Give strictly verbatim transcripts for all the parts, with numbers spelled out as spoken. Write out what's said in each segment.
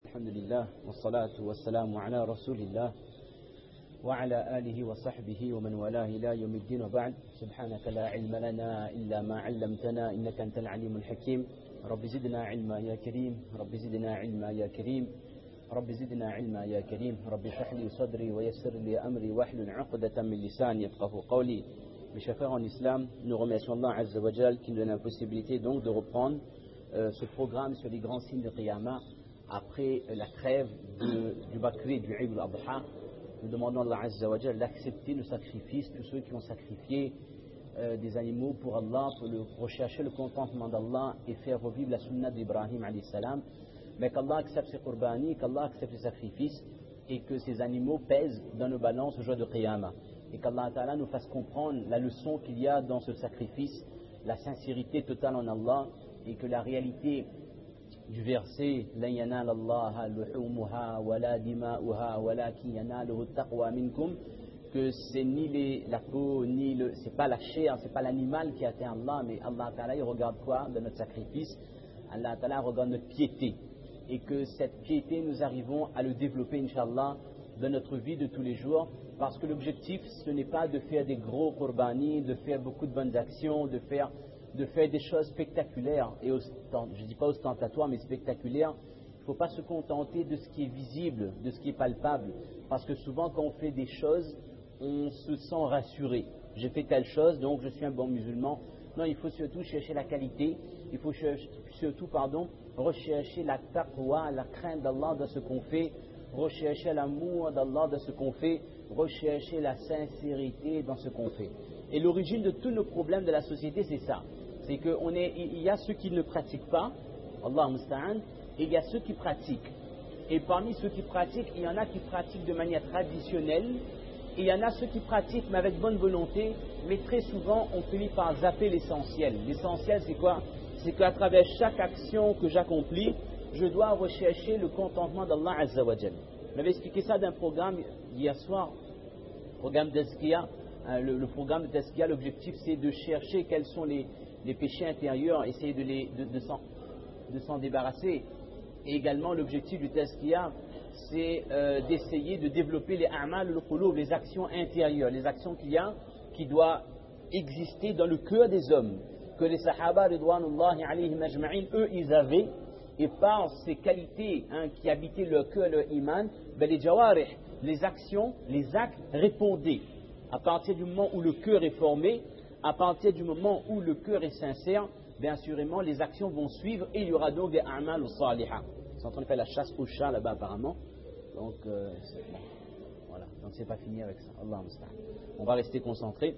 الحمد لله والصلاة والسلام على رسول الله وعلى آله وصحبه ومن والاه إلى يوم الدين وبعد سبحانك لا علم لنا إلا ما علمتنا إنك أنت العليم الحكيم رب زدنا علما يا كريم رب زدنا علما يا كريم رب زدنا علما يا كريم رب اشرح لي صدري ويسر لي أمري واحلل عقدة من لساني يفقهوا قولي. Mes chers frères en islam, nous remercions Allah Azza wa Jal qui nous donne la possibilité donc de reprendre euh, ce programme sur les grands signes de Qiyamah après euh, la trêve de, du Bakri, du Eid al-Adha. Nous demandons à Allah Azza wa Jal d'accepter nos sacrifices, tous ceux qui ont sacrifié euh, des animaux pour Allah, pour le, rechercher le contentement d'Allah et faire revivre la sunna d'Ibrahim alayhi salam. Mais qu'Allah accepte ses qurbani, qu'Allah accepte ses sacrifices et que ces animaux pèsent dans nos balances au jour de Qiyamah. Et qu'Allah Ta'ala nous fasse comprendre la leçon qu'il y a dans ce sacrifice, la sincérité totale en Allah, et que la réalité du verset « Lan yanala Allah luhumuha wa la dima'uha wa lakin yanaluhu taqwa minkum » que c'est ni les, la peau, ni le, c'est pas la chair, c'est pas l'animal qui atteint Allah, mais Allah Ta'ala il regarde quoi de notre sacrifice? Allah Ta'ala regarde notre piété, et que cette piété nous arrivons à le développer Inch'Allah dans notre vie de tous les jours. Parce que l'objectif, ce n'est pas de faire des gros qurbani, de faire beaucoup de bonnes actions, de faire, de faire des choses spectaculaires, et ostent, je ne dis pas ostentatoires, mais spectaculaires. Il ne faut pas se contenter de ce qui est visible, de ce qui est palpable. Parce que souvent, quand on fait des choses, on se sent rassuré. J'ai fait telle chose, donc je suis un bon musulman. Non, il faut surtout chercher la qualité. Il faut surtout, pardon, rechercher la taqwa, la crainte d'Allah dans ce qu'on fait. Rechercher l'amour d'Allah dans ce qu'on fait, rechercher la sincérité dans ce qu'on fait. Et l'origine de tous nos problèmes de la société, c'est ça. C'est qu'il y a ceux qui ne pratiquent pas, Allah musta'an, et il y a ceux qui pratiquent. Et parmi ceux qui pratiquent, il y en a qui pratiquent de manière traditionnelle, et il y en a ceux qui pratiquent mais avec bonne volonté, mais très souvent on finit par zapper l'essentiel. L'essentiel c'est quoi? C'est qu'à travers chaque action que j'accomplis, je dois rechercher le contentement d'Allah Azza wa Jal. J'avais expliqué ça d'un programme hier soir, programme d'Tazkiya. Hein, le, le programme de Tazkiya, l'objectif c'est de chercher quels sont les, les péchés intérieurs, essayer de, les, de, de, s'en, de s'en débarrasser. Et également l'objectif du Tazkiya, c'est euh, d'essayer de développer les a'mal al-qulub, les actions intérieures, les actions qu'il y a, qui doivent exister dans le cœur des hommes, que les Sahaba ridwanullahi alayhim ajma'in, eux ils avaient. Et par ces qualités hein, qui habitaient leur cœur, leur iman, ben les jawarih, les actions, les actes répondaient. À partir du moment où le cœur est formé, à partir du moment où le cœur est sincère, bien assurément les actions vont suivre et il y aura donc des a'mal ou salihah. Ils sont en train de faire la chasse au chat là-bas apparemment. Donc, euh, c'est, bon, voilà. Donc c'est pas fini avec ça. Allah musta'an. On va rester concentré.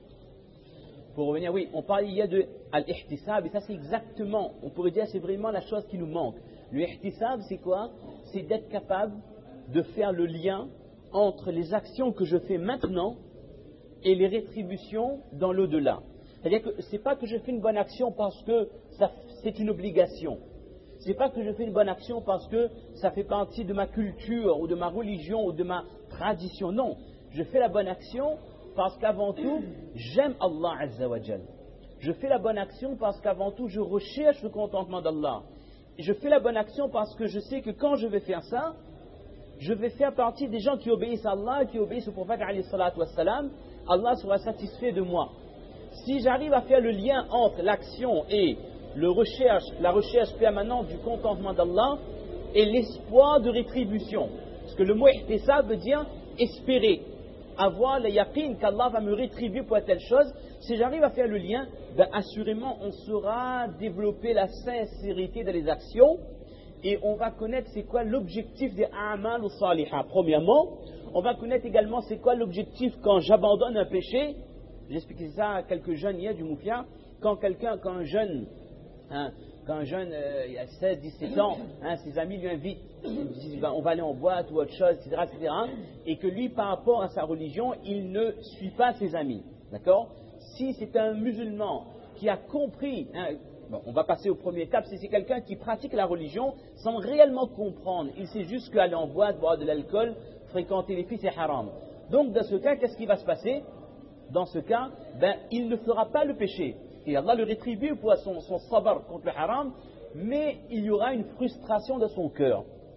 Pour revenir, oui, on parle il y a de al-ihtisab, et ça c'est exactement, on pourrait dire c'est vraiment la chose qui nous manque. Le ihtisab c'est quoi? C'est d'être capable de faire le lien entre les actions que je fais maintenant et les rétributions dans l'au-delà. C'est-à-dire que c'est pas que je fais une bonne action parce que ça, c'est une obligation. C'est pas que je fais une bonne action parce que ça fait partie de ma culture ou de ma religion ou de ma tradition. Non, je fais la bonne action parce qu'avant tout, j'aime Allah Azza wa Jal. Je fais la bonne action parce qu'avant tout, je recherche le contentement d'Allah. Je fais la bonne action parce que je sais que quand je vais faire ça, je vais faire partie des gens qui obéissent à Allah, qui obéissent au prophète alayhi salatu wassalam. Allah sera satisfait de moi. Si j'arrive à faire le lien entre l'action et le recherche, la recherche permanente du contentement d'Allah et l'espoir de rétribution, parce que le mot ihtisab veut dire espérer, avoir le yaqin qu'Allah va me rétribuer pour telle chose, si j'arrive à faire le lien, ben assurément on saura développer la sincérité dans les actions et on va connaître c'est quoi l'objectif des a'mal ou salihah. Premièrement, on va connaître également c'est quoi l'objectif quand j'abandonne un péché. J'ai expliqué ça à quelques jeunes hier du Moufia. Quand quelqu'un, quand un jeune, hein, quand un jeune, euh, il a seize, dix-sept ans, hein, ses amis lui invitent, ils disent ben, on va aller en boîte ou autre chose, et cetera, et cetera. Et que lui, par rapport à sa religion, il ne suit pas ses amis. D'accord? Si c'est un musulman qui a compris, hein, bon, on va passer aux premières étapes, si c'est quelqu'un qui pratique la religion sans réellement comprendre, il sait juste qu'aller en boîte, boire de l'alcool, fréquenter les filles, c'est haram. Donc dans ce cas, qu'est-ce qui va se passer? Dans ce cas, ben, il ne fera pas le péché. Et Allah le rétribue pour son, son sabr contre le haram, mais il y aura une frustration dans son cœur.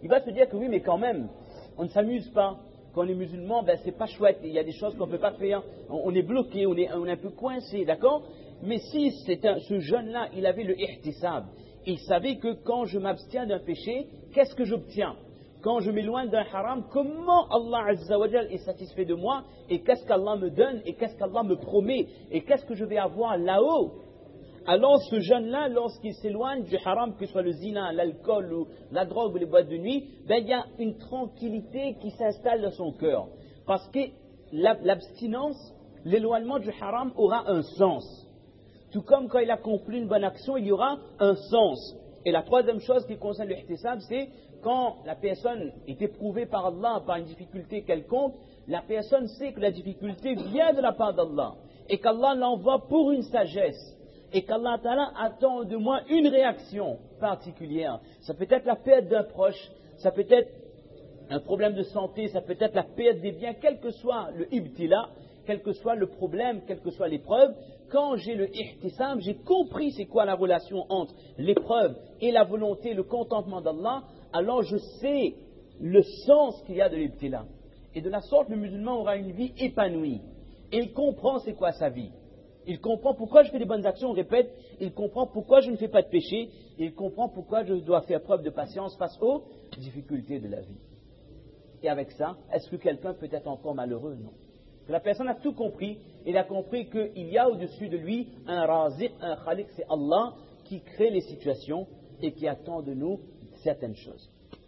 il va se dire que oui, mais quand même, on ne s'amuse pas. Quand on est musulman, ben, c'est pas chouette. Il y a des choses qu'on ne peut pas faire. On, on est bloqué, on est, on est un peu coincé, d'accord? Mais si c'est un, ce jeune-là, il avait le ihtisab, il savait que quand je m'abstiens d'un péché, qu'est-ce que j'obtiens? Quand je m'éloigne d'un haram, comment Allah Azza wa Jal est satisfait de moi? Et qu'est-ce qu'Allah me donne? Et qu'est-ce qu'Allah me promet? Et qu'est-ce que je vais avoir là-haut? Alors ce jeune-là, lorsqu'il s'éloigne du haram, que ce soit le zina, l'alcool, ou la drogue ou les boîtes de nuit, ben, il y a une tranquillité qui s'installe dans son cœur. Parce que l'abstinence, l'éloignement du haram aura un sens. Tout comme quand il accomplit une bonne action, il y aura un sens. Et la troisième chose qui concerne l'ihtisab, c'est quand la personne est éprouvée par Allah par une difficulté quelconque, la personne sait que la difficulté vient de la part d'Allah et qu'Allah l'envoie pour une sagesse. Et qu'Allah Ta'ala attend de moi une réaction particulière. Ça peut être la perte d'un proche, ça peut être un problème de santé, ça peut être la perte des biens, quel que soit le ibtila, quel que soit le problème, quelle que soit l'épreuve. Quand j'ai le ihtisam, j'ai compris c'est quoi la relation entre l'épreuve et la volonté, le contentement d'Allah, alors je sais le sens qu'il y a de l'ibtila. Et de la sorte, le musulman aura une vie épanouie. Et il comprend c'est quoi sa vie. Il comprend pourquoi je fais des bonnes actions, on répète, il comprend pourquoi je ne fais pas de péché, il comprend pourquoi je dois faire preuve de patience face aux difficultés de la vie. Et avec ça, est-ce que quelqu'un peut être encore malheureux? Non. Que la personne a tout compris, il a compris qu'il y a au-dessus de lui un raziq, un khaliq, c'est Allah qui crée les situations et qui attend de nous certaines choses.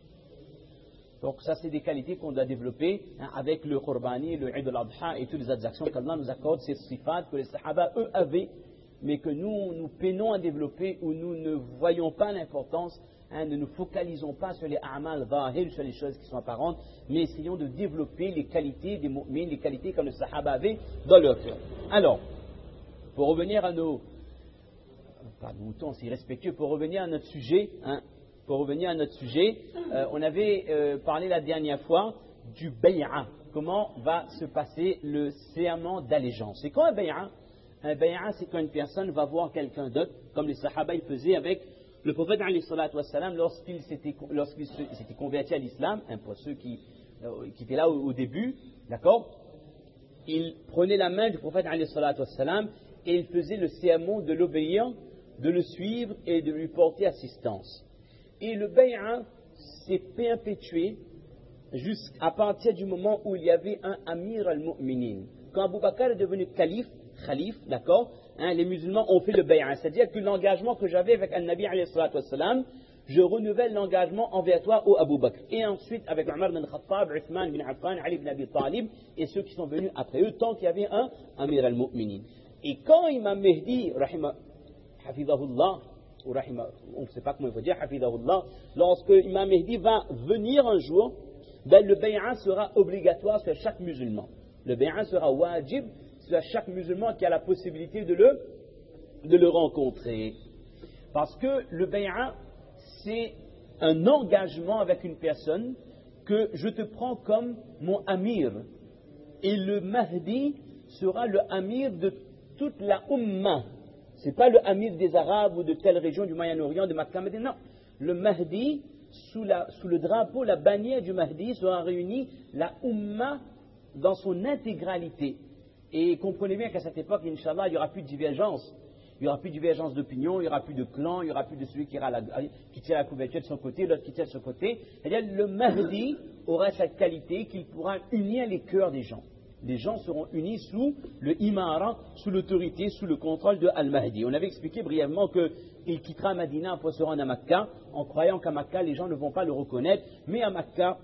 Donc ça, c'est des qualités qu'on doit développer hein, avec le Qurbani, le Eid al-Adha et toutes les autres actions qu'Allah nous accorde, ces sifat que les Sahaba, eux, avaient, mais que nous, nous peinons à développer, où nous ne voyons pas l'importance, hein, ne nous focalisons pas sur les a'mal zahir, sur les choses qui sont apparentes, mais essayons de développer les qualités des mu'mins, les qualités que les Sahaba avaient dans leur cœur. Alors, pour revenir à nos... Pas de moutons, c'est irrespectueux, pour revenir à notre sujet... Hein, Pour revenir à notre sujet, euh, on avait euh, parlé la dernière fois du bay'a. Comment va se passer le serment d'allégeance? C'est quoi un bay'a? Un bay'a, c'est quand une personne va voir quelqu'un d'autre, comme les sahaba ils faisaient avec le prophète alayhi salatu wassalam lorsqu'il s'était, lorsqu'il s'était converti à l'islam, hein, pour ceux qui, euh, qui étaient là au, au début, d'accord? Il prenait la main du prophète alayhi salatu wassalam et il faisait le serment de l'obéir, de le suivre et de lui porter assistance. Et le bay'a s'est perpétué jusqu'à partir du moment où il y avait un Amir al-Mu'minin. Quand Abu Bakr est devenu calife, khalife, d'accord, hein, les musulmans ont fait le bay'a. C'est-à-dire que l'engagement que j'avais avec Al-Nabi alayhi salatu wassalam, je renouvelle l'engagement envers toi, ô Abu Bakr. Et ensuite avec Omar bin Khattab, Uthman bin Affan, Ali bin Abi Talib et ceux qui sont venus après eux, tant qu'il y avait un Amir al-Mu'minin. Et quand Imam Mehdi, rahima, hafidahullah, ou rahima, on ne sait pas comment il faut dire, hafidahullah, lorsque Imam Mehdi va venir un jour, ben le bay'a sera obligatoire sur chaque musulman. Le bay'a sera wajib sur chaque musulman qui a la possibilité de le, de le rencontrer. Parce que le bay'a, c'est un engagement avec une personne que je te prends comme mon amir. Et le Mahdi sera le amir de toute la Ummah. Ce n'est pas le amir des Arabes ou de telle région du Moyen-Orient, de Makkah, Médine, non. Le Mahdi, sous, la, sous le drapeau, la bannière du Mahdi, sera réunie la Ummah dans son intégralité. Et comprenez bien qu'à cette époque, Inch'Allah, il n'y aura plus de divergence. Il n'y aura plus de divergence d'opinion, il n'y aura plus de clan, il n'y aura plus de celui qui, ira la, qui tire la couverture de son côté, l'autre qui tire de son côté. C'est-à-dire le Mahdi aura cette qualité qu'il pourra unir les cœurs des gens. Les gens seront unis sous le imara, sous l'autorité, sous le contrôle de Al-Mahdi. On avait expliqué brièvement qu'il quittera Madina pour se rendre à Makkah, en croyant qu'à Makkah, les gens ne vont pas le reconnaître. Mais à Makkah,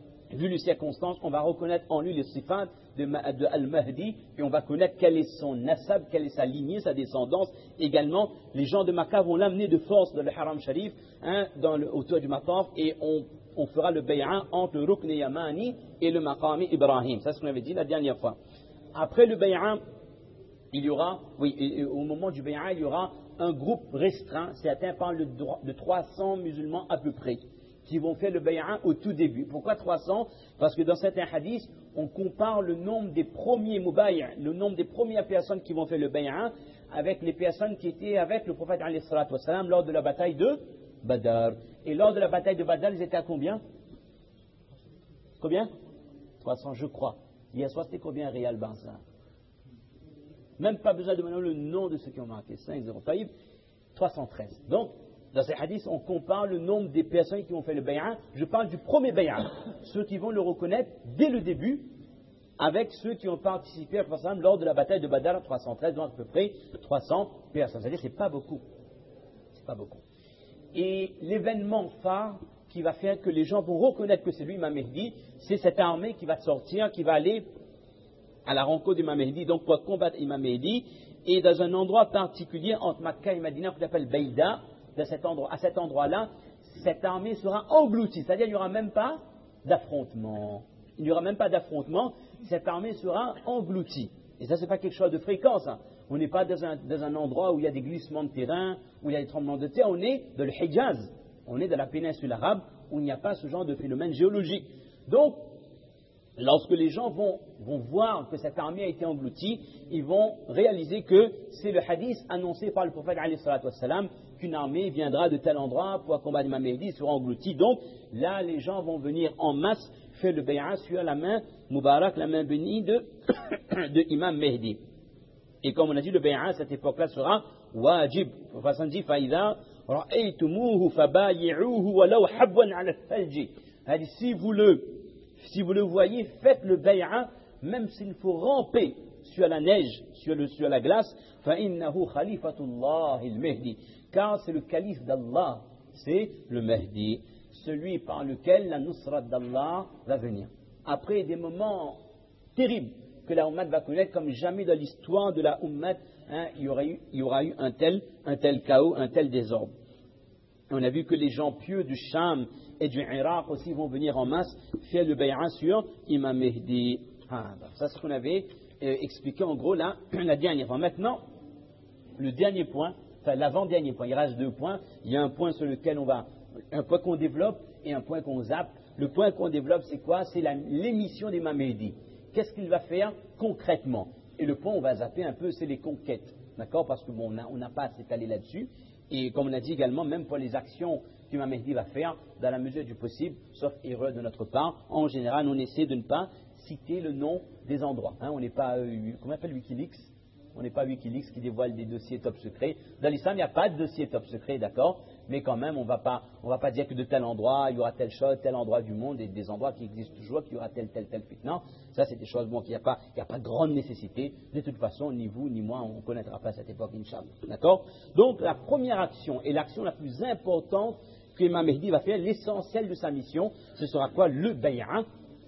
vu les circonstances, on va reconnaître en lui les sifat de, de Al-Mahdi, et on va connaître quel est son nasab, quelle est sa lignée, sa descendance. Également, les gens de Makkah vont l'amener de force dans le Haram Sharif, hein, dans le, autour du Mataf, et on on fera le bay'a entre le Rukn Yamani et le Maqami Ibrahim. Ça, c'est ce qu'on avait dit la dernière fois. Après le bay'a, il y aura, oui, et, et au moment du bay'a, il y aura un groupe restreint, certains parlent de, de trois cents musulmans à peu près, qui vont faire le bay'a au tout début. Pourquoi trois cents? Parce que dans certains hadiths, on compare le nombre des premiers mubay'a, le nombre des premières personnes qui vont faire le bay'a, avec les personnes qui étaient avec le prophète alayhi salatu wassalam lors de la bataille de Badr. Et lors de la bataille de Badr, ils étaient à combien? Combien? trois cents, je crois. Hier soir, c'était combien Real Barça? Même pas besoin de demander le nom de ceux qui ont marqué. cinq zéro. Taïb, trois cent treize. Donc, dans ces hadiths, on compare le nombre des personnes qui ont fait le bay'a. Je parle du premier bay'a. Ceux qui vont le reconnaître dès le début, avec ceux qui ont participé lors de la bataille de Badr, trois cent treize, donc à peu près trois cents personnes. C'est-à-dire que ce n'est pas beaucoup. C'est pas beaucoup. Et l'événement phare qui va faire que les gens vont reconnaître que c'est lui, Imam Mehdi, c'est cette armée qui va sortir, qui va aller à la rencontre d'Imam Mehdi, donc pour combattre Imam Mehdi, et dans un endroit particulier entre Makkah et Medina, qu'on appelle Beïda, de cet endroit, à cet endroit-là, cette armée sera engloutie, c'est-à-dire qu'il n'y aura même pas d'affrontement. Il n'y aura même pas d'affrontement, cette armée sera engloutie. Et ça, ce n'est pas quelque chose de fréquent, ça. On n'est pas dans un, dans un endroit où il y a des glissements de terrain, où il y a des tremblements de terre, on est dans le Hijaz, on est dans la péninsule arabe, où il n'y a pas ce genre de phénomène géologique. Donc, lorsque les gens vont, vont voir que cette armée a été engloutie, ils vont réaliser que c'est le hadith annoncé par le prophète alayhi salatu wassalam, qu'une armée viendra de tel endroit pour combattre Imam Mehdi, sera engloutie. Donc, là, les gens vont venir en masse faire le bay'a sur la main Moubarak, la main bénie de, de Imam Mehdi. Et comme on a dit, le bay'a à cette époque-là sera wajib. Façon dit, faïda, ra'aytumuhu fabayi'uhu walaw habwan ala al-thalji. Si vous le, si vous le voyez, faites le bay'a, même s'il faut ramper sur la neige, sur, le, sur la glace, fa'innahu khalifatullah al-Mehdi. Car c'est le calife d'Allah, c'est le Mehdi, celui par lequel la nusrat d'Allah va venir. Après des moments terribles que la Ummah va connaître, comme jamais dans l'histoire de la Ummah, hein, il, y aura eu, il y aura eu un tel, un tel chaos, un tel désordre. On a vu que les gens pieux du Sham et du Irak aussi vont venir en masse faire le bay'a sur Imam Mehdi. Ah, ça, c'est ce qu'on avait euh, expliqué en gros là, la dernière fois. Maintenant, le dernier point, enfin l'avant-dernier point, il reste deux points. Il y a un point sur lequel on va, un point qu'on développe et un point qu'on zappe. Le point qu'on développe, c'est quoi? C'est l'émission d'Imam Mehdi. Qu'est-ce qu'il va faire concrètement? Et le point, on va zapper un peu, c'est les conquêtes. D'accord? Parce que bon, on n'a pas à s'étaler là-dessus. Et comme on a dit également, même pour les actions qu'Imam Mehdi va faire, dans la mesure du possible, sauf erreur de notre part, en général, on essaie de ne pas citer le nom des endroits. Hein, on n'est pas, euh, comment on appelle Wikileaks? On n'est pas Wikileaks qui dévoile des dossiers top secrets. Dans l'islam, il n'y a pas de dossier top secret, d'accord? Mais quand même, on ne va pas dire que de tel endroit, il y aura telle chose, tel endroit du monde, et des endroits qui existent toujours, qu'il y aura tel, tel, tel fitna. Ça, c'est des choses, bon, qu'il n'y a pas, il n'y a pas de grande nécessité. De toute façon, ni vous, ni moi, on ne connaîtra pas cette époque, Inch'Allah. D'accord? Donc, la première action, et l'action la plus importante que Imam Mehdi va faire, l'essentiel de sa mission, ce sera quoi? Le bay'a,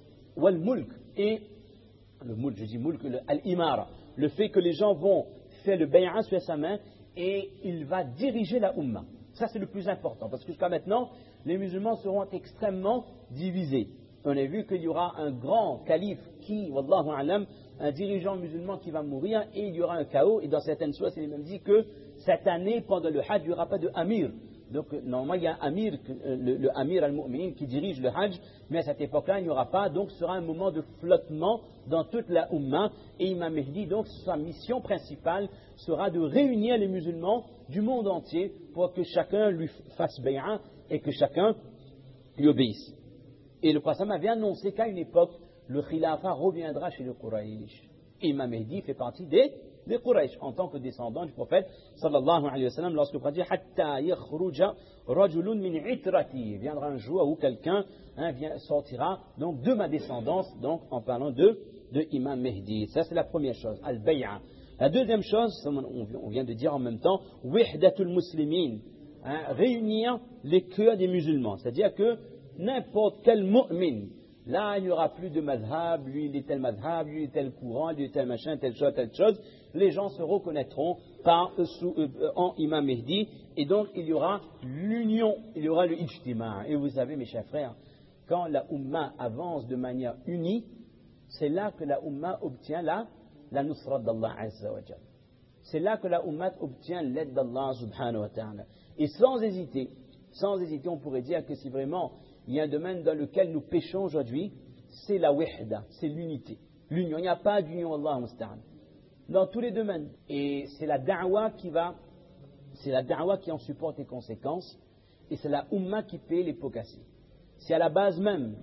wal mulk. Et, le mulk, je dis mulk, le al-imara. Le fait que les gens vont faire le bay'a sur sa main et il va diriger la Ummah. Ça, c'est le plus important, parce que jusqu'à maintenant, les musulmans seront extrêmement divisés. On a vu qu'il y aura un grand calife qui, wallahu alam, un dirigeant musulman qui va mourir et il y aura un chaos. Et dans certaines sources, il est même dit que cette année, pendant le Hajj, il n'y aura pas de Amir. Donc, normalement, il y a un Amir, le, le Amir al-Mu'minin qui dirige le Hajj, mais à cette époque-là, il n'y aura pas. Donc, ce sera un moment de flottement dans toute la Ummah. Et Imam Mehdi, donc, sa mission principale sera de réunir les musulmans du monde entier pour que chacun lui fasse bay'a et que chacun lui obéisse. Et le prophète avait annoncé qu'à une époque, le khilafa reviendra chez le Quraysh. Et Imam Mehdi fait partie des des Quraysh, en tant que descendant du prophète sallallahu alayhi wa sallam, lorsque le prophète dit hatta yakhruja rajulun min itrati, il viendra un jour où quelqu'un hein, vient, sortira donc de ma descendance, donc en parlant de, de Imam Mehdi. Ça, c'est la première chose, al-bay'a. La deuxième chose, on vient de dire en même temps, wihdatul muslimin, hein, réunir les cœurs des musulmans, c'est-à-dire que n'importe quel mu'min, là, il n'y aura plus de madhab, lui il est tel madhab, lui il est tel courant, lui il est tel machin, telle chose, telle chose. Les gens se reconnaîtront par, euh, sous, euh, en Imam Mehdi, et donc il y aura l'union, il y aura le ijtima'. Et vous savez, mes chers frères, quand la Ummah avance de manière unie, c'est là que la Ummah obtient la, la nusrat d'Allah Azza wa Jal. C'est là que la Ummah obtient l'aide d'Allah subhanahu wa ta'ala. Et sans hésiter, sans hésiter, on pourrait dire que si vraiment il y a un domaine dans lequel nous péchons aujourd'hui, c'est la wihda, c'est l'unité. L'union, il n'y a pas d'union, Allah musta'an. Dans tous les domaines. Et c'est la da'wa qui va, c'est la da'wa qui en supporte les conséquences, et c'est la umma qui paie les pots cassés. C'est à la base même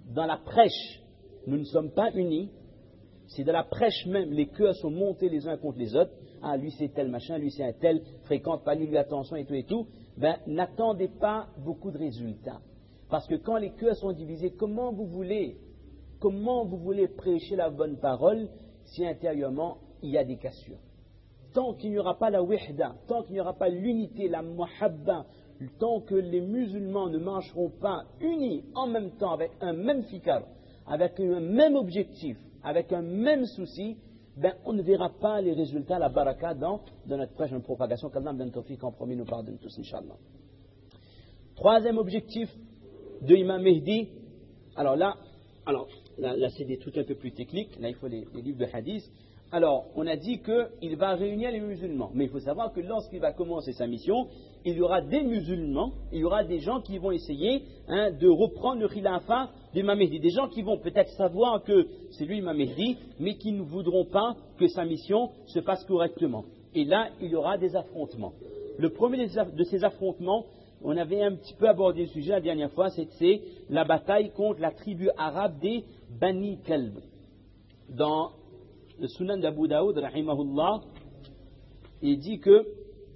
dans la prêche, nous ne sommes pas unis, si dans la prêche même, les cœurs sont montés les uns contre les autres, ah, lui c'est tel machin, lui c'est un tel, fréquente pas lui, lui attention et tout et tout, ben, n'attendez pas beaucoup de résultats. Parce que quand les cœurs sont divisés, comment vous voulez, comment vous voulez prêcher la bonne parole si intérieurement il y a des cassures? Tant qu'il n'y aura pas la wihda, tant qu'il n'y aura pas l'unité, la muhabba, tant que les musulmans ne marcheront pas unis en même temps avec un même fikar, avec un même objectif, avec un même souci, ben on ne verra pas les résultats, la baraka dans, dans notre prêche, notre propagation. Qu'Allah me donne tawfiq, en premier nous pardonne tous, Inch'Allah. Troisième objectif de Imam Mehdi, alors là, alors, là, là c'est des trucs un peu plus techniques, là il faut les, les livres de hadith. Alors, on a dit qu'il va réunir les musulmans, mais il faut savoir que lorsqu'il va commencer sa mission, il y aura des musulmans, il y aura des gens qui vont essayer hein, de reprendre le khilafa d'Imam Mehdi, des gens qui vont peut-être savoir que c'est lui Imam Mehdi, mais qui ne voudront pas que sa mission se fasse correctement. Et là, il y aura des affrontements. Le premier de ces affrontements, on avait un petit peu abordé le sujet la dernière fois, c'est la bataille contre la tribu arabe des Bani Kalb. Dans le Sunan d'Abu Daoud, rahimahullah, il dit que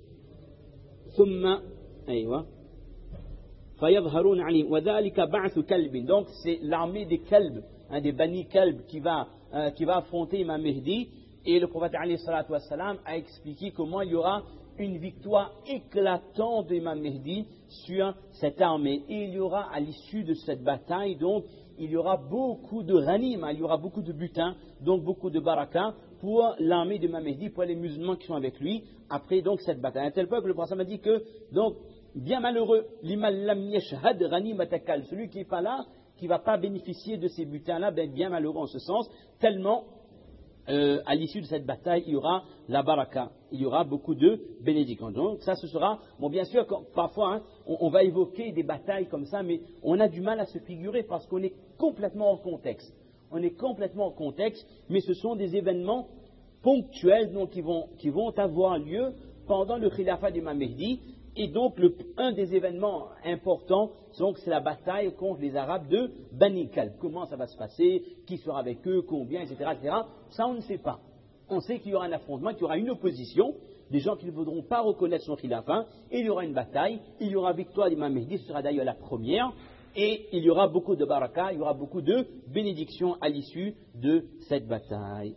ثم أيوة فيظهرون عليهم وذلك بعث كلب. Donc c'est l'armée des Kalb, hein, des Bani Kalb qui va, euh, qui va affronter Imam Mehdi, et le prophète alayhi salatu wassalam a expliqué comment il y aura une victoire éclatante d'Imam Mehdi sur cette armée, et il y aura à l'issue de cette bataille donc il y aura beaucoup de ghanim, il y aura beaucoup de butin, donc beaucoup de baraka pour l'armée de Imam Mehdi, pour les musulmans qui sont avec lui, après donc cette bataille. Un tel peuple, le prophète m'a dit que, donc, bien malheureux, liman lam yashhad ghanimatakal, celui qui n'est pas là, qui ne va pas bénéficier de ces butins-là, ben, bien malheureux en ce sens, tellement, euh, à l'issue de cette bataille, il y aura la baraka, il y aura beaucoup de bénédictions. Donc ça, ce sera, bon bien sûr, quand, parfois, hein, on, on va évoquer des batailles comme ça, mais on a du mal à se figurer parce qu'on est complètement hors contexte. On est complètement hors contexte, mais ce sont des événements ponctuels donc, qui, vont, qui vont avoir lieu pendant le khilafat d'Imam Mehdi. Et donc, le, un des événements importants, c'est la bataille contre les Arabes de Bani Kalb. Comment ça va se passer, qui sera avec eux, combien, et cetera, et cetera. Ça, on ne sait pas. On sait qu'il y aura un affrontement, qu'il y aura une opposition, des gens qui ne voudront pas reconnaître son khilafat, et il y aura une bataille, il y aura victoire d'Imam Mehdi, ce sera d'ailleurs la première, et il y aura beaucoup de baraka, il y aura beaucoup de bénédictions à l'issue de cette bataille.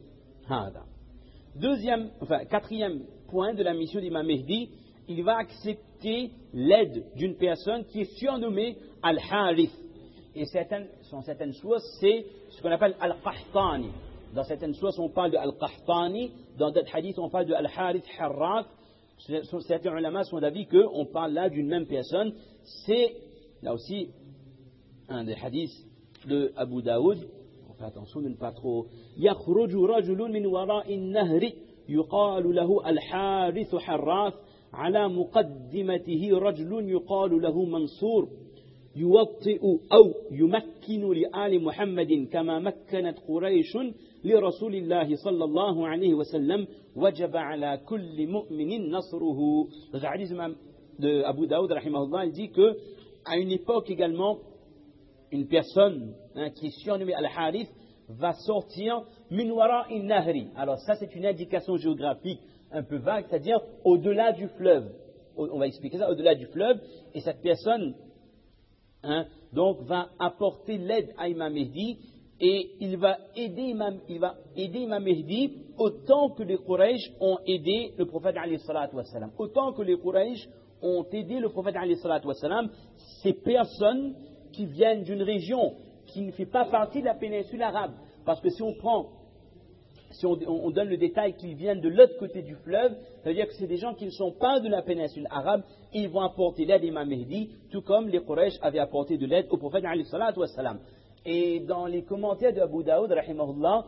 Deuxième, enfin, quatrième point de la mission d'Imam Mehdi, il va accepter l'aide d'une personne qui est surnommée Al-Harith. Et certaines, dans certaines sources, c'est ce qu'on appelle Al-Qahtani. Dans certaines sources, on parle de Al-Qahtani. Dans d'autres hadiths, on parle de Al-Harith Harrath. Certains ulama sont d'avis qu'on parle là d'une même personne. C'est, là aussi, un des hadiths de Abu Daoud. On fait attention de ne pas trop. يخرج رجل من وراء النهر يقال له الحارث حراث على مقدمته رجل يقال له منصور يوطئ أو يمكن لآل محمد كما مكنت قريش لرسول الله صلى الله عليه وسلم وجب على كل مؤمن نصره. Dans le hadith de Abu Daoud, rahimahullah, il dit que à une époque également, une personne hein, qui est surnommée Al-Harith va sortir min wara'i nahri. Alors ça, c'est une indication géographique un peu vague, c'est-à-dire au-delà du fleuve. On va expliquer ça, au-delà du fleuve. Et cette personne hein, donc, va apporter l'aide à Imam Mehdi, et il va aider Imam, il va aider Imam Mehdi autant que les Quraysh ont aidé le prophète alayhi salatu wassalam. Autant que les Quraysh ont aidé le prophète alayhi salatu wassalam, ces personnes qui viennent d'une région qui ne fait pas partie de la péninsule arabe. Parce que si on prend, si on, on donne le détail qu'ils viennent de l'autre côté du fleuve, ça veut dire que c'est des gens qui ne sont pas de la péninsule arabe, et ils vont apporter l'aide à Imam Mehdi, tout comme les Quraysh avaient apporté de l'aide au prophète alayhi salatu wassalam. Et dans les commentaires de Abu Daoud, rahimahullah,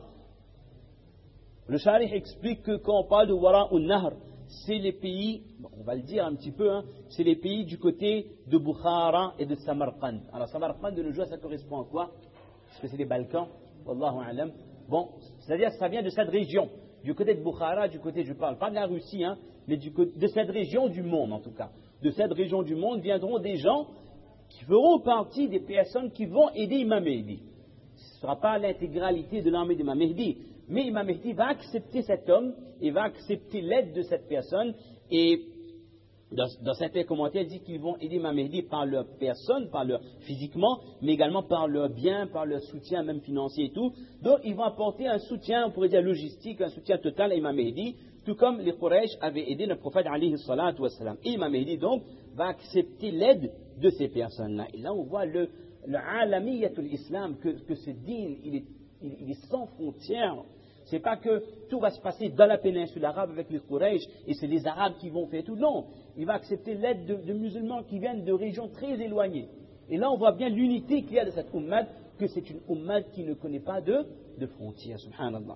le Sharih explique que quand on parle de Wara ou Nahr, c'est les pays, on va le dire un petit peu, hein, c'est les pays du côté de Bukhara et de Samarkand. Alors Samarkand de nos jours, ça correspond à quoi? Est-ce que c'est les Balkans? Wallahu alam. Bon, c'est-à-dire que ça vient de cette région, du côté de Bukhara, du côté, je parle pas de la Russie, hein, mais du côté, de cette région du monde en tout cas. De cette région du monde viendront des gens qui feront partie des personnes qui vont aider Imam Mahdi. Ce ne sera pas l'intégralité de l'armée d'Imam Mahdi, mais Imam Mahdi va accepter cet homme et va accepter l'aide de cette personne. Et dans, dans certains commentaires, il dit qu'ils vont aider Imam Mahdi par leur personne, par leur physiquement, mais également par leur bien, par leur soutien, même financier et tout. Donc ils vont apporter un soutien, on pourrait dire logistique, un soutien total à Imam Mahdi, tout comme les Quraysh avaient aidé le prophète alayhi salatu wassalam. Et Imam Mahdi donc va accepter l'aide de ces personnes-là. Et là on voit le, le alamiyatul islam, que, que ce din, il est, il, il est sans frontières. C'est pas que tout va se passer dans la péninsule arabe avec les Quraysh et c'est les Arabes qui vont faire tout. Non, il va accepter l'aide de, de musulmans qui viennent de régions très éloignées. Et là on voit bien l'unité qu'il y a de cette ummah, que c'est une ummah qui ne connaît pas de, de frontières, subhanallah.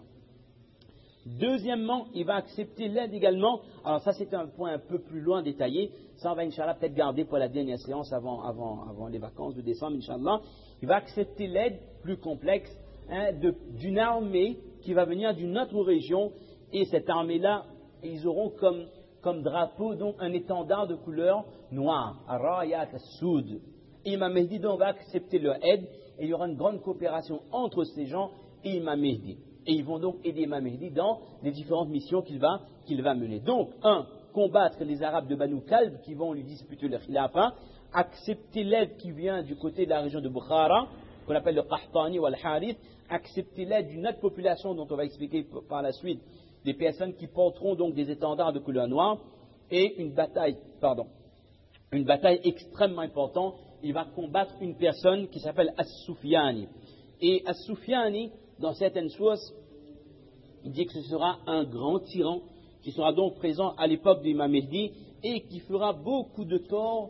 Deuxièmement, il va accepter l'aide également. Alors ça c'est un point un peu plus loin détaillé. Ça on va Inch'Allah peut-être garder pour la dernière séance avant, avant, avant les vacances de décembre, Inch'Allah. Il va accepter l'aide plus complexe hein, de, d'une armée qui va venir d'une autre région. Et cette armée-là, ils auront comme, comme drapeau donc un étendard de couleur noire. Ar-Rayat as-Soud. Et Imam Mahdi donc va accepter leur aide. Et il y aura une grande coopération entre ces gens et Imam Mahdi. Et ils vont donc aider Imam Mahdi dans les différentes missions qu'il va, qu'il va mener. Donc, un, combattre les Arabes de Banu Kalb qui vont lui disputer le khilafa, accepter l'aide qui vient du côté de la région de Bukhara, qu'on appelle le Qahtani ou al-Harith, accepter l'aide d'une autre population dont on va expliquer par la suite, des personnes qui porteront donc des étendards de couleur noire, et une bataille, pardon, une bataille extrêmement importante, il va combattre une personne qui s'appelle As-Sufyani. Et As-Sufyani, dans certaines sources, il dit que ce sera un grand tyran qui sera donc présent à l'époque de l'imam Mahdi et qui fera beaucoup de tort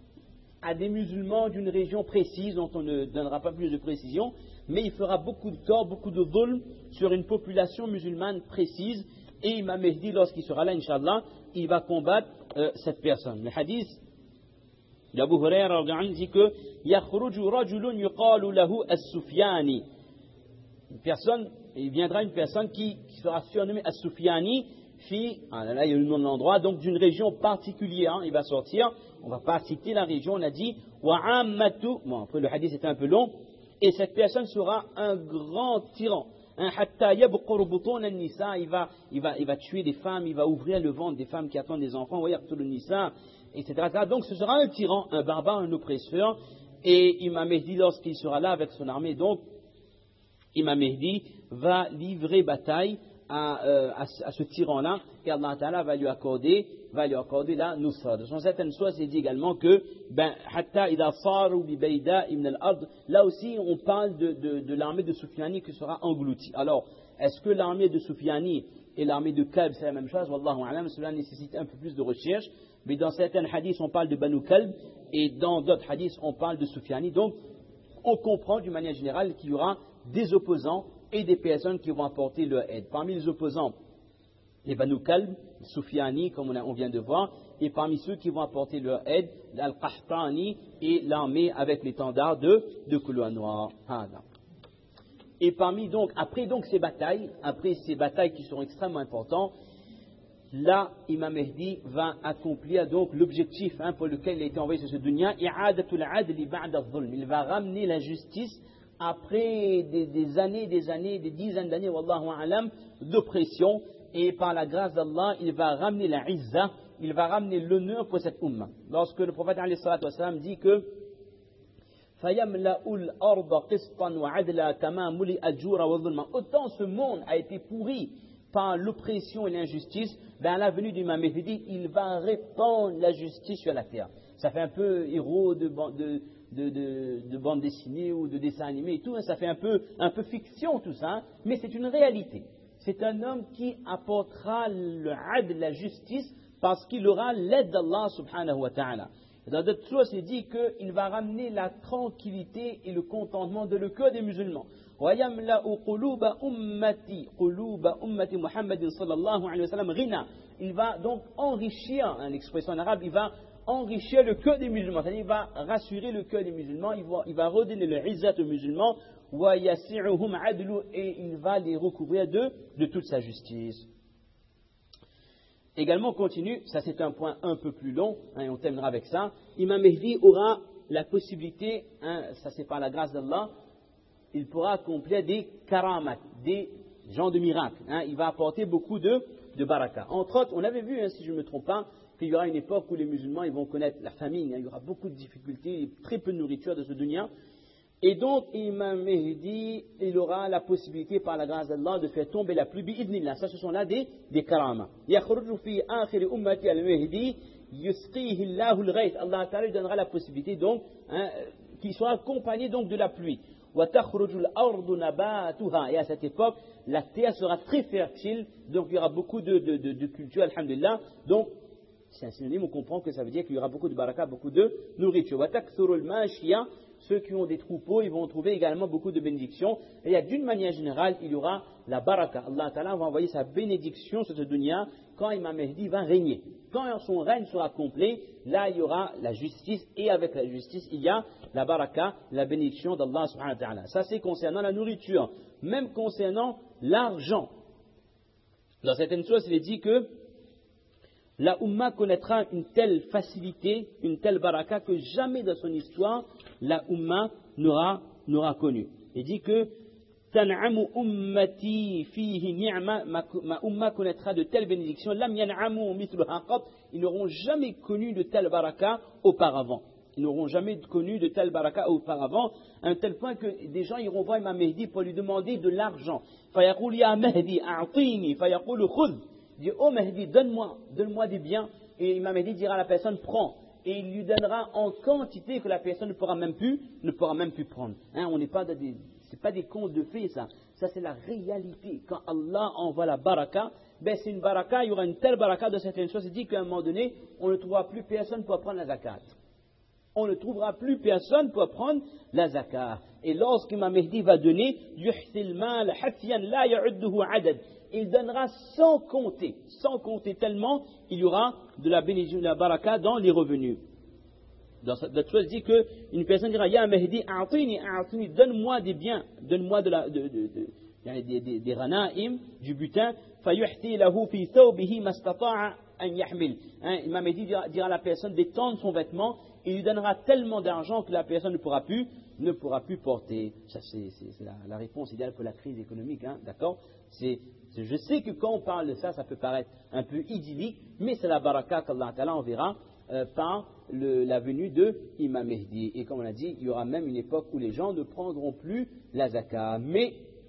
à des musulmans d'une région précise dont on ne donnera pas plus de précision, mais il fera beaucoup de tort, beaucoup de dhulm sur une population musulmane précise et l'imam Mahdi, lorsqu'il sera là, Inch'Allah, il va combattre euh, cette personne. Le hadith d'Abu Hurayra dit que يَخْرُجُ رَجُلٌ يُقَالُ لَهُ السُّفْيَانِ Une personne, il viendra une personne qui, qui sera surnommée As-Sufyani, fille, ah là, il y a le nom de l'endroit, donc d'une région particulière, hein, il va sortir, on ne va pas citer la région, on a dit, Wa'ammatu, bon après le hadith était un peu long, et cette personne sera un grand tyran, un hatta yabqur butun an-nisa, il va, il va, il va tuer des femmes, il va ouvrir le ventre des femmes qui attendent des enfants, wa yaqtul an-nisa, et cetera. Donc ce sera un tyran, un barbare, un oppresseur, et Imam Mahdi lorsqu'il sera là avec son armée, donc Imam Mahdi va livrer bataille à, euh, à, à ce tyran-là et Allah Ta'ala va lui accorder, va lui accorder la nusra. Dans certaines sources, il dit également que, ben, hatta ida saru bi bayda ibn al-ard, là aussi on parle de, de, de l'armée de Sufyani qui sera engloutie. Alors, est-ce que l'armée de Sufyani et l'armée de Kalb c'est la même chose? Wallahu a'lam, cela nécessite un peu plus de recherche, mais dans certains hadiths on parle de Banu Kalb et dans d'autres hadiths on parle de Sufyani. Donc, on comprend d'une manière générale qu'il y aura des opposants et des personnes qui vont apporter leur aide. Parmi les opposants, les Banu Kalb, Sufyani, comme on, a, on vient de voir, et parmi ceux qui vont apporter leur aide, l'Al-Qahtani et l'armée avec l'étendard de, de couleur noire. Ah, et parmi donc, après donc ces batailles, après ces batailles qui seront extrêmement importantes, là, Imam Mahdi va accomplir donc l'objectif hein, pour lequel il a été envoyé sur ce dunya, i'adatul adli ba'da dhulm. Il va ramener la justice après des, des années, des années, des dizaines d'années, wallahu a'lam, d'oppression, et par la grâce d'Allah, il va ramener la izza, il va ramener l'honneur pour cette ummah. Lorsque le prophète alayhi salatu wassalam dit que فَيَمْلَأُ الْأَرْضَ قِسْطًا وَعَدْلًا كَمَا مُلِئَتْ جُورًا وَظُلْمًا. Autant ce monde a été pourri par l'oppression et l'injustice, ben à la venue du Imam Mahdi, il va répandre la justice sur la terre. Ça fait un peu héros de, de, de, de, de bande dessinée ou de dessin animé et tout, hein, ça fait un peu, un peu fiction tout ça, hein, mais c'est une réalité. C'est un homme qui apportera le adl, la justice, parce qu'il aura l'aide d'Allah subhanahu wa ta'ala. Dans d'autres sources, il dit qu'il va ramener la tranquillité et le contentement de le cœur des musulmans. وَيَمْلَأُ قُلُوبَ أُمَّتِي قُلُوبَ أُمَّتِ مُحَمَّدٍ صَلَّى اللَّهُ عَلَيْهِ وَسَلَّمْ غِنَى. Il va donc enrichir, hein, l'expression en arabe, il va enrichir le cœur des musulmans. C'est-à-dire, il va rassurer le cœur des musulmans, il va, il va redonner le izzat aux musulmans, وَيَسِعُهُمْ عَدْلُ, et il va les recouvrir de, de toute sa justice. Également, on continue, ça c'est un point un peu plus long, hein, et on terminera avec ça. Imam Mahdi aura la possibilité, hein, ça c'est par la grâce d'Allah, il pourra accomplir des karamat, des genres de miracles. Hein, il va apporter beaucoup de, de baraka. Entre autres, on avait vu, hein, si je ne me trompe pas, qu'il y aura une époque où les musulmans ils vont connaître la famine, hein, il y aura beaucoup de difficultés, très peu de nourriture de ce dunya. Et donc, Imam Mehdi, il aura la possibilité, par la grâce d'Allah, de faire tomber la pluie, bi'idnillah. Ça, ce sont là des, des karamas. يَخْرُجُ فِي آخِرِ أُمَّةِ الْمَهْدِي يُسْقِيهِ اللَّهُ الْغَيْثِ. Allah Ta'ala lui donnera la possibilité, donc, hein, qu'il soit accompagné, donc, de la pluie. وَتَخْرُجُ الْأَرْضُ نَبَاتُهَا. Et à cette époque, la terre sera très fertile, donc il y aura beaucoup de, de, de, de culture, alhamdulillah. Donc, c'est un synonyme, on comprend que ça veut dire qu'il y aura beaucoup de baraka, beaucoup de nourriture. وَتَكْثُرُ الْمَاشِيَةِ. Ceux qui ont des troupeaux, ils vont trouver également beaucoup de bénédictions. Et d'une manière générale, il y aura la baraka. Allah Ta'ala va envoyer sa bénédiction sur ce dunya quand Imam Mehdi va régner. Quand son règne sera complet, là il y aura la justice. Et avec la justice, il y a la baraka, la bénédiction d'Allah subhanahu wa ta'ala. Ça c'est concernant la nourriture. Même concernant l'argent. Dans certaines sources, il est dit que la Ummah connaîtra une telle facilité, une telle baraka que jamais dans son histoire la Ummah n'aura, n'aura connu. Il dit que Tan'amu ummati fihi ni'ma, ma, ma Ummah connaîtra de telles bénédictions, lam yan'amu mithluha qat, ils n'auront jamais connu de telle baraka auparavant. Ils n'auront jamais connu de telle baraka auparavant, à un tel point que des gens iront voir Imam Mehdi pour lui demander de l'argent. Fayaqul ya Mehdi a'tini, fayaqul khudh. Il dit, oh Mehdi, donne-moi, donne-moi des biens. Et Imam Mehdi dira à la personne, prends. Et il lui donnera en quantité que la personne ne pourra même plus, ne pourra même plus prendre. Hein, on n'est pas dans des, c'est pas des contes de fées, ça. Ça, c'est la réalité. Quand Allah envoie la baraka, ben c'est une baraka, il y aura une telle baraka de certaines choses. Il dit qu'à un moment donné, on ne trouvera plus personne pour prendre la zakat. On ne trouvera plus personne pour prendre la zakat. Et lorsqu'Imam Mehdi va donner, yuhsil mal hatiyan la ya'udduhu adad. Il donnera sans compter, sans compter tellement, il y aura de la bénédiction, de la baraka dans les revenus. Dans cette chose, dit qu'une personne dira, Ya Mehdi, a'tini, a'tini, donne-moi des biens, donne-moi de la, de, de, de, des, des, des ranaim, du butin, fayuhti lahu fi thawbihi mastata'a an yahmil. Imam Mehdi dira, dira à la personne d'étendre son vêtement, il lui donnera tellement d'argent que la personne ne pourra plus, ne pourra plus porter. Ça, c'est, c'est, c'est la, la réponse idéale pour la crise économique, hein, d'accord? C'est, c'est, je sais que quand on parle de ça, ça peut paraître un peu idyllique, mais c'est la baraka qu'Allah Ta'ala enverra euh, par le, la venue de Imam Mehdi. Et comme on a dit, il y aura même une époque où les gens ne prendront plus la zakat. Mais,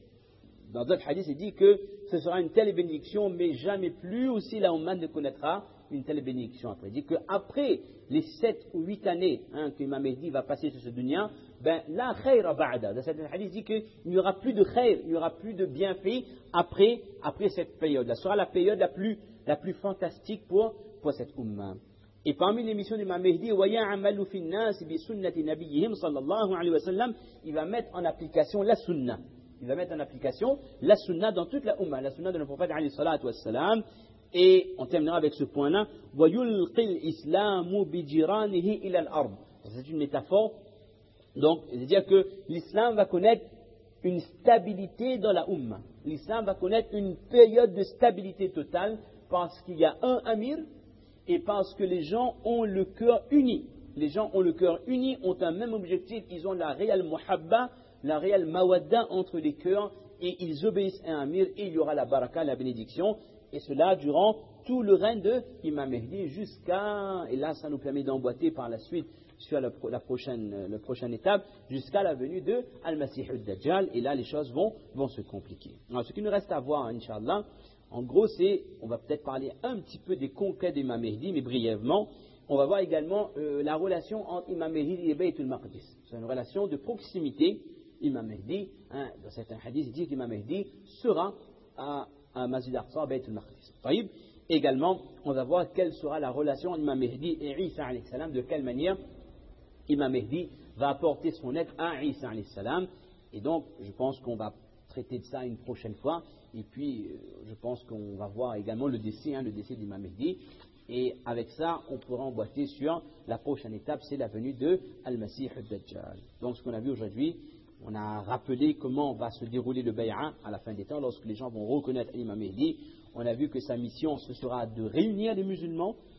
dans d'autres hadiths, il dit que ce sera une telle bénédiction, mais jamais plus aussi la Ummah ne connaîtra une telle bénédiction après. Il dit qu'après les sept ou huit années hein, que Imam Mehdi va passer sur ce dunya, ben la khayra ba'da. Dans cette hadith, il dit qu'il n'y aura plus de khayr, il n'y aura plus de bienfaits après, après cette période. Ce sera la période la plus, la plus fantastique pour, pour cette ummah. Et parmi les missions d'Imam Mehdi, وَيَعْمَلُ فِي النَّاسِ بِسُنَّةِ نَبِيِّهِمْ صَلَّى اللَّهُ عَلَيْهِ وَسَلَّمْ. Il va mettre en application la sunna. Il va mettre en application la sunna dans toute la ummah, la sunna de notre prophète alayhi salatu wassalam. Et on terminera avec ce point-là. وَيُلْقِ الْإِسْلَامُ بِجِرَانِهِ إِلَى الْأَرْضِ. C'est une métaphore. Donc, c'est-à-dire que l'islam va connaître une stabilité dans la ummah. L'islam va connaître une période de stabilité totale parce qu'il y a un amir et parce que les gens ont le cœur uni. Les gens ont le cœur uni, ont un même objectif, ils ont la réelle muhabba, la réelle mawadda entre les cœurs et ils obéissent à un amir et il y aura la baraka, la bénédiction. Et cela durant tout le règne de Imam Mehdi jusqu'à, et là ça nous permet d'emboîter par la suite sur la, la, prochaine, la prochaine étape, jusqu'à la venue de Al-Masih al-Dajjal, et là les choses vont, vont se compliquer. Alors ce qui nous reste à voir, Inch'Allah, en gros c'est, on va peut-être parler un petit peu des conquêtes d'Imam Mehdi, mais brièvement, on va voir également euh, la relation entre Imam Mehdi et Bayt al-Maqdis. C'est une relation de proximité. Imam Mehdi, hein, dans certains hadiths, il dit qu'Imam Mehdi sera à à Masjid al-Aqsa, Bayt al-Maqdis. Également, on va voir quelle sera la relation entre Imam Mehdi et Isa alayhi salam, de quelle manière Imam Mehdi va apporter son aide à Isa alayhi salam. Et donc, je pense qu'on va traiter de ça une prochaine fois. Et puis, je pense qu'on va voir également le décès, hein, le décès d'Imam Mehdi. Et avec ça, on pourra emboîter sur la prochaine étape, c'est la venue de Al-Masih al-Dajjal. Donc, ce qu'on a vu aujourd'hui, on a rappelé comment va se dérouler le bay'a à la fin des temps, lorsque les gens vont reconnaître l'imam Mehdi. On a vu que sa mission, ce sera de réunir les musulmans,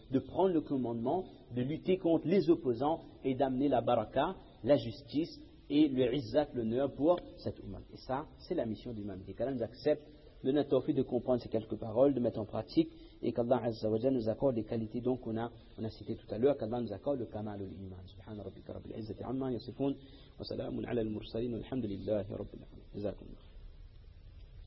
de prendre le commandement, de lutter contre les opposants et d'amener la baraka, la justice et le izzat, l'honneur pour cette umma. Et ça, c'est la mission du Imam. Et qu'Allah nous accepte de notre tawfiq de comprendre ces quelques paroles, de mettre en pratique, et qu'Allah Azza wa Jalla nous accorde les qualités donc qu'on a, on a citées tout à l'heure, qu'Allah nous accorde le kamal al-iman. Subhana rabbika rabbil izzati amma yasifun, wa salamun ala al-mursalin, walhamdulillahi rabbil alamin. Jazakumullah.